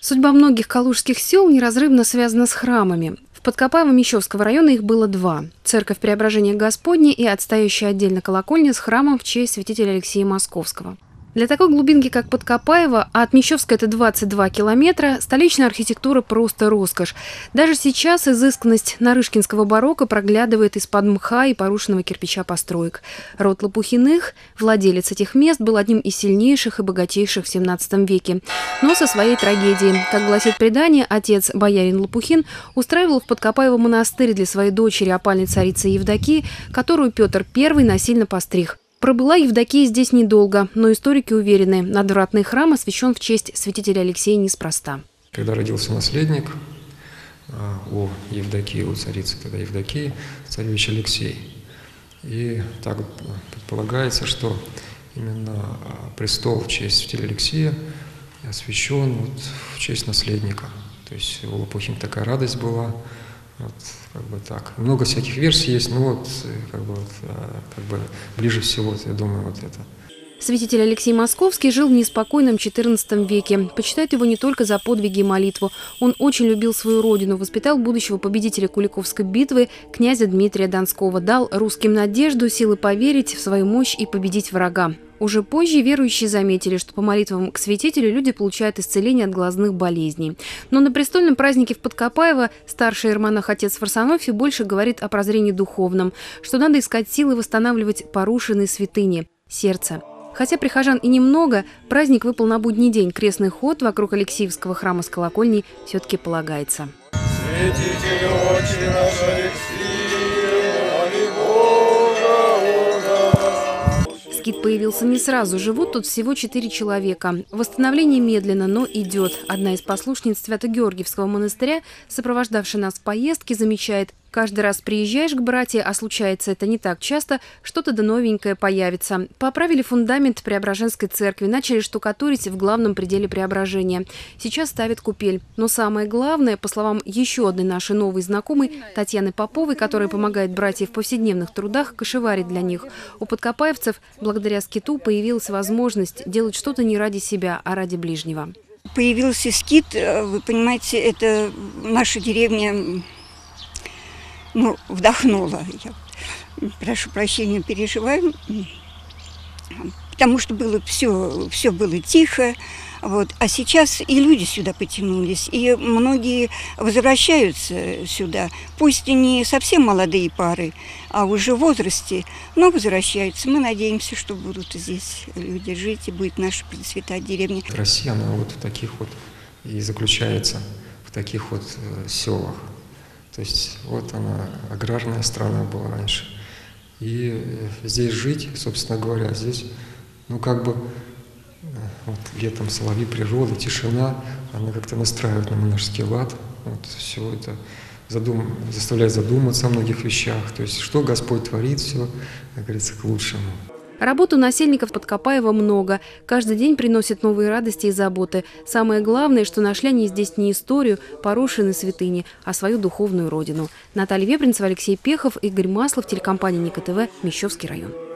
Судьба многих калужских сел неразрывно связана с храмами. В Подкопаево Мещовского района их было два. Церковь Преображения Господня и отстоящая отдельно колокольня с храмом в честь святителя Алексея Московского. Для такой глубинки, как Подкопаево, а от Мещовска это 22 километра, столичная архитектура просто роскошь. Даже сейчас изысканность нарышкинского барокко проглядывает из-под мха и порушенного кирпича построек. Род Лопухиных, владелец этих мест, был одним из сильнейших и богатейших в 17 веке. Но со своей трагедией. Как гласит предание, отец, боярин Лопухин, устраивал в Подкопаево монастырь для своей дочери, опальной царицы Евдокии, которую Петр I насильно постриг. Пробыла Евдокия здесь недолго, но историки уверены, надвратный храм освящен в честь святителя Алексея неспроста. Когда родился наследник у Евдокии, у царицы тогда Евдокии, царевич Алексей. И так предполагается, что именно престол в честь святителя Алексея освящен в честь наследника. То есть у Лопухин такая радость была. Как бы так. Много всяких версий есть, но ближе всего, я думаю, это. Святитель Алексей Московский жил в неспокойном XIV веке. Почитают его не только за подвиги и молитву. Он очень любил свою родину, воспитал будущего победителя Куликовской битвы, князя Дмитрия Донского, дал русским надежду, силы поверить в свою мощь и победить врага. Уже позже верующие заметили, что по молитвам к святителю люди получают исцеление от глазных болезней. Но на престольном празднике в Подкопаево старший иеромонах отец Варсонофий больше говорит о прозрении духовном, что надо искать силы восстанавливать порушенные святыни – сердце. Хотя прихожан и немного, праздник выпал на будний день. Крестный ход вокруг Алексеевского храма с колокольней все-таки полагается. Святитель отче наш Алексей, Скит появился не сразу. Живут тут всего 4 человека. Восстановление медленно, но идет. Одна из послушниц Свято-Георгиевского монастыря, сопровождавшая нас в поездке, замечает: каждый раз приезжаешь к братьям, а случается это не так часто, что-то да новенькое появится. Поправили фундамент Преображенской церкви, начали штукатурить в главном пределе Преображения. Сейчас ставят купель. Но самое главное, по словам еще одной нашей новой знакомой, Татьяны Поповой, которая помогает братьям в повседневных трудах, кошеварить для них. У подкопаевцев благодаря скиту появилась возможность делать что-то не ради себя, а ради ближнего. Появился скит, вы понимаете, это наша деревня... вдохнула. Я прошу прощения, переживаю, потому что было все было тихо. А сейчас и люди сюда потянулись, и многие возвращаются сюда. Пусть и не совсем молодые пары, а уже в возрасте, но возвращаются. Мы надеемся, что будут здесь люди жить, и будет наша процветать деревня. Россия, она в таких и заключается, в таких селах. То есть она аграрная страна была раньше. И здесь жить, собственно говоря, здесь, летом соловьи, природа, тишина, она как-то настраивает на монашеский лад. Все это заставляет задуматься о многих вещах. То есть, что Господь творит, все, как говорится, к лучшему. Работы у насельников Подкопаева много. Каждый день приносят новые радости и заботы. Самое главное, что нашли они здесь не историю порушенной святыни, а свою духовную родину. Наталья Вепринцева, Алексей Пехов, Игорь Маслов, телекомпания Ника ТВ, Мещовский район.